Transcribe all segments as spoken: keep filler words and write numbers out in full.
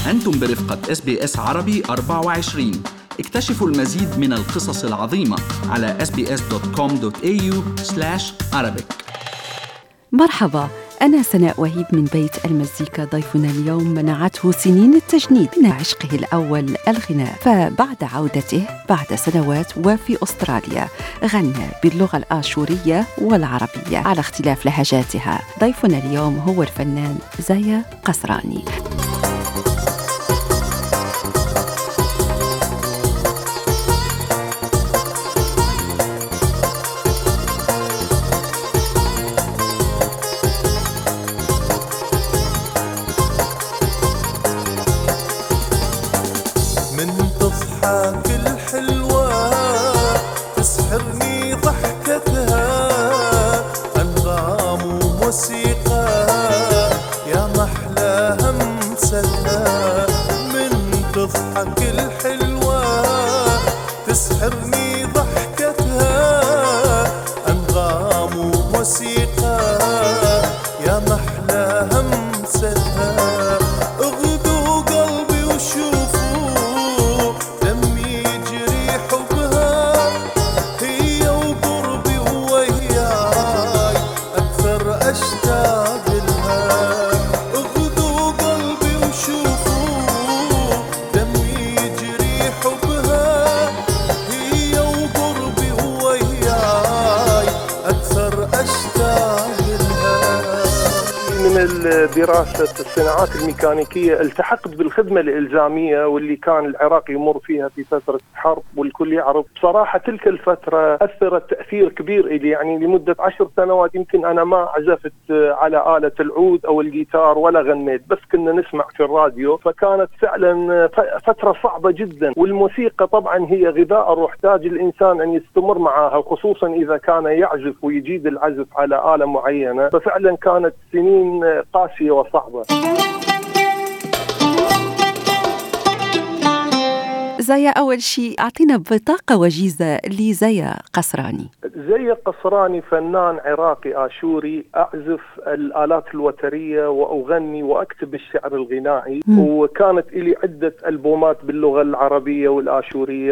أنتم برفقة إس بي إس عربي أربعة وعشرين. اكتشفوا المزيد من القصص العظيمة على إس بي إس دوت كوم دوت إيه يو سلاش عربيك. مرحبا، أنا سناء وهيب من بيت المزيكا. ضيفنا اليوم منعته سنين التجنيد من عشقه الأول الغناء، فبعد عودته بعد سنوات وفي أستراليا غنى باللغة الآشورية والعربية على اختلاف لهجاتها. ضيفنا اليوم هو الفنان زايا قسراني. كل حلوة تسحرني ضحكتها، أنغام وموسيقى يا محلى همستها. من تضحك الحلوة تسحرني ضحكتها، أنغام وموسيقى يا محلى همستها. اغدو قلبي وشوفوا دراسة الصناعات الميكانيكية. التحقت بالخدمة الإلزامية واللي كان العراق يمر فيها في فترة حرب، والكل يعرف بصراحة تلك الفترة أثرت تأثير كبير إلي. يعني لمدة عشر سنوات يمكن أنا ما عزفت على آلة العود أو الجيتار ولا غنيت، بس كنا نسمع في الراديو. فكانت فعلا فترة صعبة جدا، والموسيقى طبعا هي غذاء الروح، تحتاج الإنسان أن يستمر معها، خصوصا إذا كان يعزف ويجيد العزف على آلة معينة. ففعلا كانت سنين قاسية وصعبة. زايا، أول شيء أعطينا بطاقة وجيزة لزايا قسراني. زايا قسراني فنان عراقي آشوري، أعزف الآلات الوترية وأغني وأكتب الشعر الغنائي. م. وكانت لي عدة ألبومات باللغة العربية والآشورية،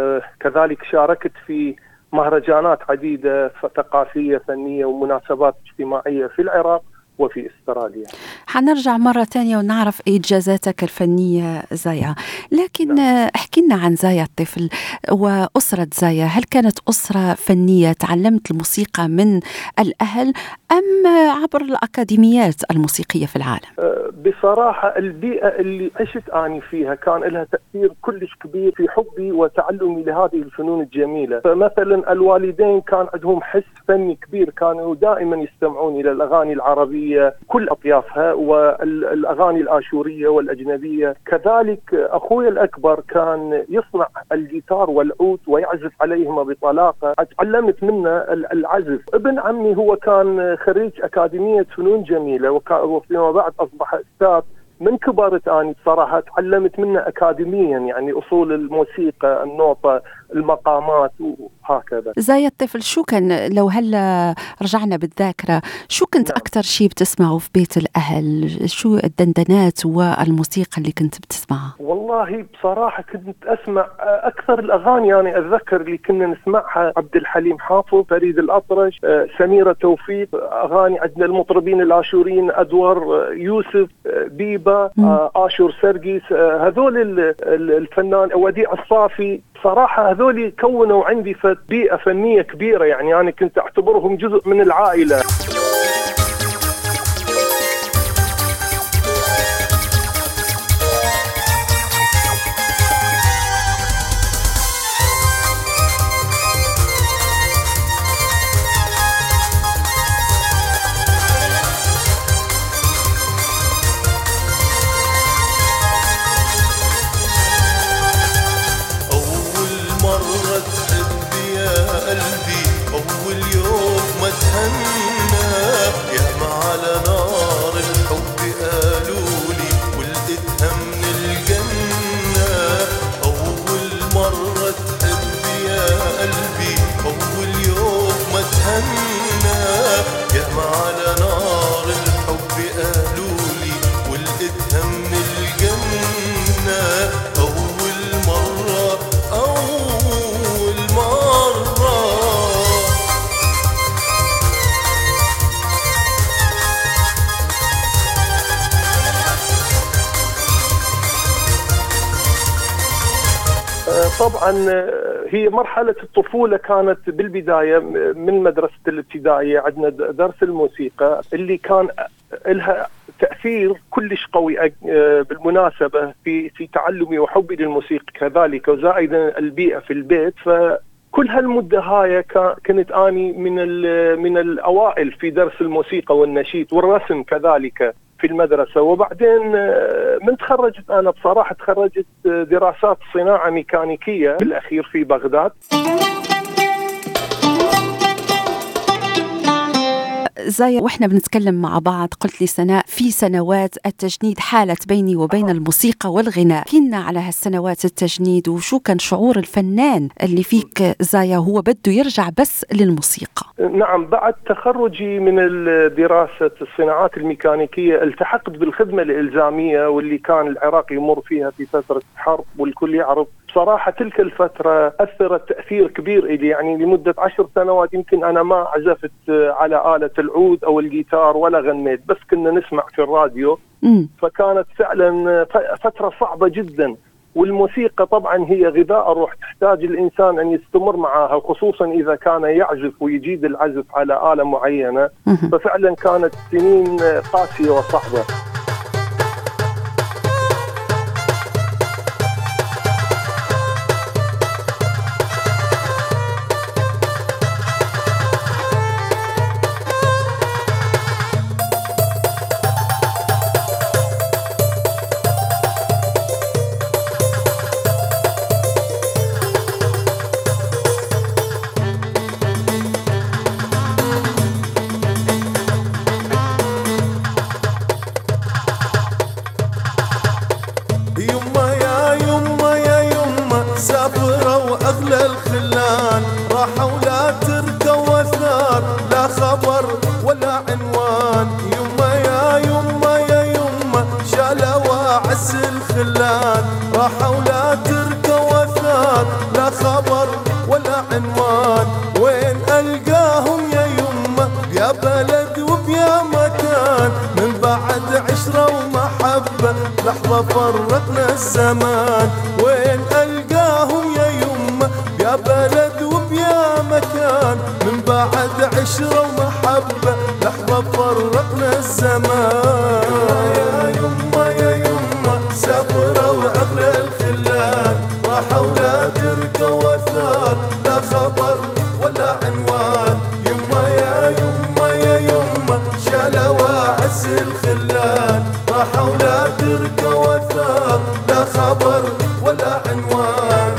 وكذلك شاركت في مهرجانات عديدة ثقافية فنية ومناسبات اجتماعية في العراق وفي استراليا. حنرجع مرة تانية ونعرف إنجازاتك الفنية زايا، لكن نعم. احكي لنا عن زايا الطفل وأسرة زايا. هل كانت أسرة فنية تعلمت الموسيقى من الأهل أم عبر الأكاديميات الموسيقية في العالم؟ بصراحة البيئة اللي عشت أنا فيها كان لها تأثير كلش كبير في حبي وتعلمي لهذه الفنون الجميلة. فمثلا الوالدين كان عندهم حس فني كبير، كانوا دائما يستمعون إلى الأغاني العربية كل أطيافها والأغاني الآشورية والأجنبية. كذلك أخوي الأكبر كان يصنع الجيتار والعود ويعزف عليهما بطلاقة، تعلمت منه العزف. ابن عمي هو كان خريج أكاديمية فنون جميلة، وفيما بعد أصبح أستاذ. من كبرت أنا بصراحة تعلمت منه أكاديميا، يعني أصول الموسيقى، النوطة، المقامات وهكذا. زايا الطفل، شو كان لو هلا رجعنا بالذاكرة، شو كنت نعم. أكتر شيء بتسمعه في بيت الأهل؟ شو الدندنات والموسيقى اللي كنت بتسمعها؟ والله بصراحة كنت أسمع أكثر الأغاني. يعني أتذكر اللي كنا نسمعها عبد الحليم حافظ، فريد الأطرش، سميرة توفيق. أغاني عندنا المطربين الآشوريين أدور يوسف، بيبا، آشور سرقيس، هذول الفنان وديع الصافي. صراحة هذول كونوا عندي بيئة فنية كبيرة، يعني أنا كنت أعتبرهم جزء من العائلة. أول يوم ما تهنى طبعا هي مرحلة الطفولة كانت بالبداية من مدرسة الابتدائية. عندنا درس الموسيقى اللي كان لها تأثير كلش قوي بالمناسبة في في تعلمي وحبي للموسيقى كذلك، وزائدا البيئة في البيت. فكل هالمدة هاي كنت أني من من الأوائل في درس الموسيقى والنشيد والرسم كذلك في المدرسة. وبعدين من تخرجت أنا بصراحة تخرجت دراسات صناعة ميكانيكية بالأخير في بغداد. زي واحنا بنتكلم مع بعض قلت لي سناء في سنوات التجنيد حالت بيني وبين الموسيقى والغناء. كنا على هالسنوات التجنيد وشو كان شعور الفنان اللي فيك زايا هو بده يرجع بس للموسيقى؟ نعم، بعد تخرجي من دراسة الصناعات الميكانيكية التحقت بالخدمة الإلزامية واللي كان العراق يمر فيها في فترة حرب، والكل يعرف بصراحة تلك الفترة أثرت تأثير كبير إلي. يعني لمدة عشر سنوات يمكن أنا ما عزفت على آلة العود أو الجيتار ولا غنيت، بس كنا نسمع في الراديو. م. فكانت فعلا فترة صعبة جدا. والموسيقى طبعا هي غذاء الروح، تحتاج الإنسان أن يستمر معها، خصوصا إذا كان يعزف ويجيد العزف على آلة معينة. م. ففعلا كانت سنين قاسية وصعبة. لحظة فرقنا الزمان، وين ألقاهم يا يمه يا بلد وبيا مكان، من بعد عشرة ومحبة لحظة فرقنا الزمان. يا يمه يا يمه سافرة وأغلى الخلان، راحوا لا تركوا وثار لا خبر ولا عنوان. يمه يا يمه يا يمه شالوا عز الخلان، راحوا لا تركوا وثار لا خبر ولا عنوان.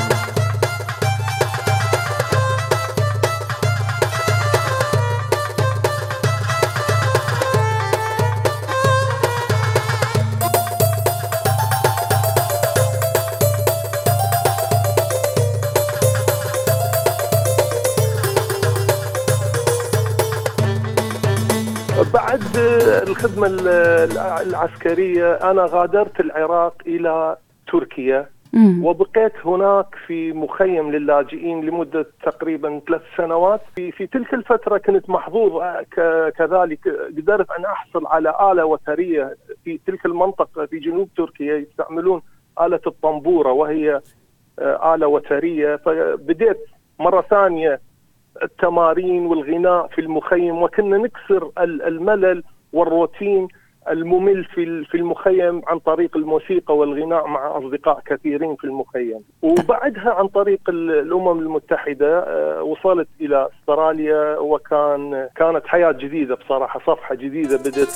بعد الخدمة العسكرية أنا غادرت العراق إلى تركيا، مم. وبقيت هناك في مخيم للاجئين لمدة تقريبا ثلاث سنوات. في, في تلك الفترة كنت محظوظ كذلك، قدرت أن أحصل على آلة وترية في تلك المنطقة في جنوب تركيا يستعملون آلة الطنبورة، وهي آلة وترية. فبدأت مرة ثانية التمارين والغناء في المخيم، وكنا نكسر الملل والروتين الممل في في المخيم عن طريق الموسيقى والغناء مع أصدقاء كثيرين في المخيم. وبعدها عن طريق الأمم المتحدة وصلت إلى أستراليا، وكان كانت حياة جديدة بصراحة، صفحة جديدة بدت.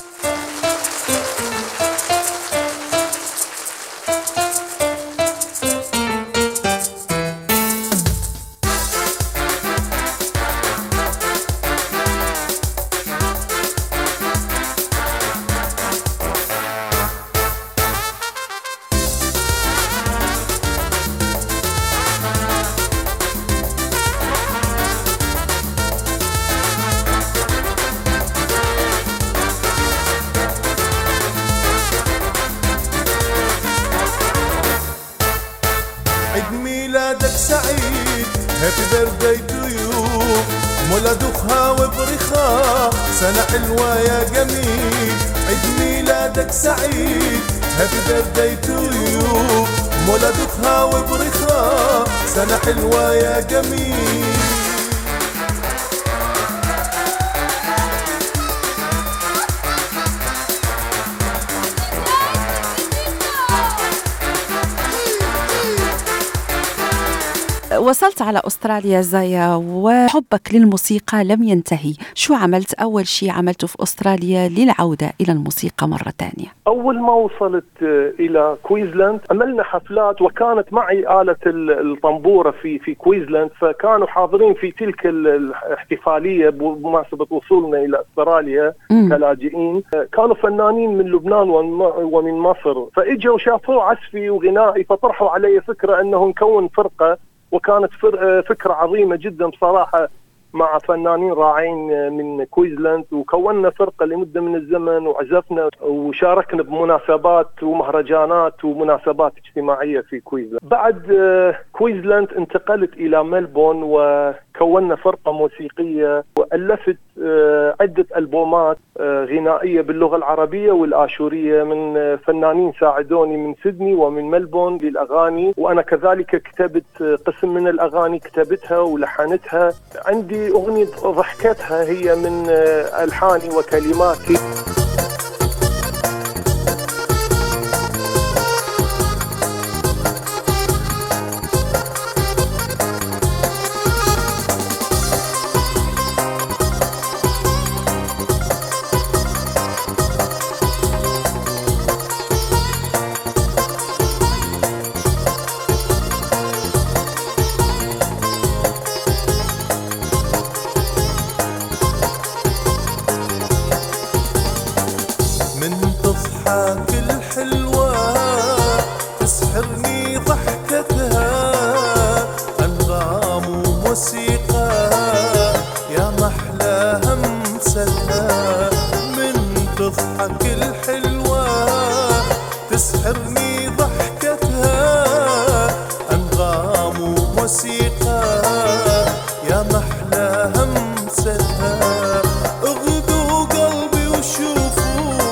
مولدوخها وبرخاء سنة حلوة يا جميل، عيد ميلادك سعيد، هابي بيرثداي تو يو. مولدوخها وبرخاء سنة حلوة يا جميل. وصلت على أستراليا زايا وحبك للموسيقى لم ينتهي، شو عملت أول شيء عملته في أستراليا للعودة إلى الموسيقى مرة تانية؟ أول ما وصلت إلى كوينزلاند عملنا حفلات، وكانت معي آلة الطنبورة في في كوينزلاند، فكانوا حاضرين في تلك الاحتفالية بمناسبة وصولنا إلى أستراليا كلاجئين. كانوا فنانين من لبنان ومن مصر، فإجوا شافوا عزفي وغنائي فطرحوا علي فكرة أنه نكون فرقة، وكانت فكرة عظيمة جدا بصراحة مع فنانين رائعين من كوينزلاند، وكوننا فرقة لمدة من الزمن وعزفنا وشاركنا بمناسبات ومهرجانات ومناسبات اجتماعية في كوينزلاند. بعد كوينزلاند انتقلت إلى ملبون وكوننا فرقة موسيقية، وألفت عدة ألبومات غنائية باللغة العربية والآشورية من فنانين ساعدوني من سيدني ومن ملبون للأغاني، وأنا كذلك كتبت قسم من الأغاني، كتبتها ولحنتها. عندي أغنية ضحكتها هي من ألحاني وكلماتي. كل حلوة تسحرني ضحكتها، أنغام وموسيقى يا محلى همستها. من تضحك الحلوة تسحرني ضحكتها، أنغام وموسيقى يا محلى همستها. اغدوا قلبي وشوفوا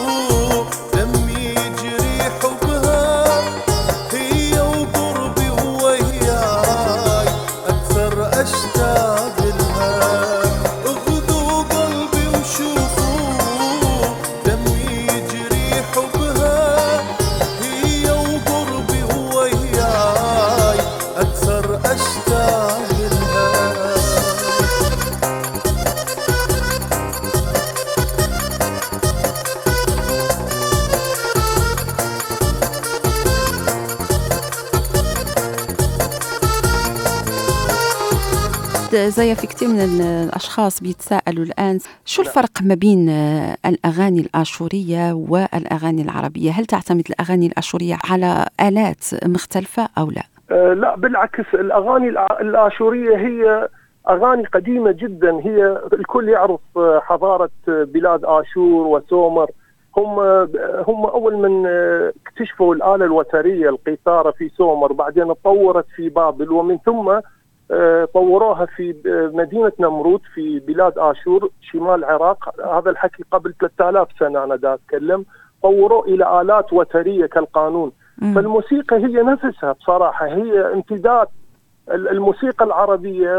زي في كثير من الأشخاص بيتساءلوا الآن شو الفرق ما بين الأغاني الآشورية والأغاني العربية؟ هل تعتمد الأغاني الآشورية على آلات مختلفة أو لا؟ أه لا، بالعكس. الأغاني الآشورية هي أغاني قديمة جدا، هي الكل يعرف حضارة بلاد آشور وسومر. هم هم أول من اكتشفوا الآلة الوترية القيثارة في سومر، بعدين تطورت في بابل، ومن ثم طوروها في مدينة نمرود في بلاد آشور شمال العراق. هذا الحكي قبل ثلاثة آلاف سنة أنا دا أتكلم. طوروه إلى آلات وترية كالقانون. م. فالموسيقى هي نفسها بصراحة هي امتداد الموسيقى العربية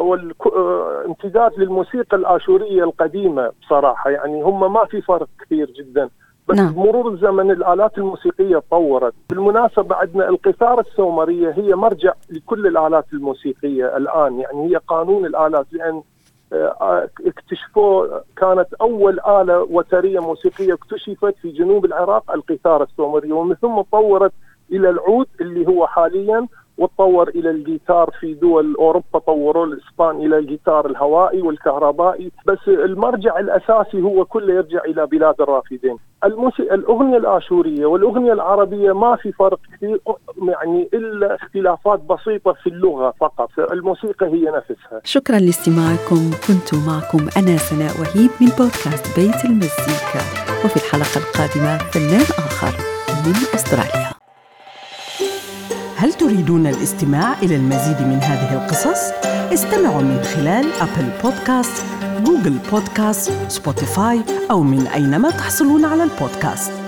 وامتداد للموسيقى الآشورية القديمة بصراحة. يعني هم ما في فرق كثير جدا، بس نعم. بمرور الزمن الآلات الموسيقية تطورت. بالمناسبة عندنا القيثارة السومرية هي مرجع لكل الآلات الموسيقية الآن، يعني هي قانون الآلات، لأن اكتشفوا كانت أول آلة وترية موسيقية اكتشفت في جنوب العراق القيثارة السومرية، ومن ثم تطورت إلى العود اللي هو حاليا، وتطور إلى الجيتار في دول أوروبا، طوروا الإسبان إلى الجيتار الهوائي والكهربائي. بس المرجع الأساسي هو كله يرجع إلى بلاد الرافدين. الموسيقى الأغنية الآشورية والأغنية العربية ما في فرق كثير، يعني إلا اختلافات بسيطة في اللغة فقط. الموسيقى هي نفسها. شكرا لاستماعكم. كنت معكم أنا سناء وهيب من بودكاست بيت المزيكا، وفي الحلقة القادمة فنان آخر من أستراليا. هل تريدون الاستماع إلى المزيد من هذه القصص؟ استمعوا من خلال أبل بودكاست، جوجل بودكاست، سبوتيفاي أو من أينما تحصلون على البودكاست.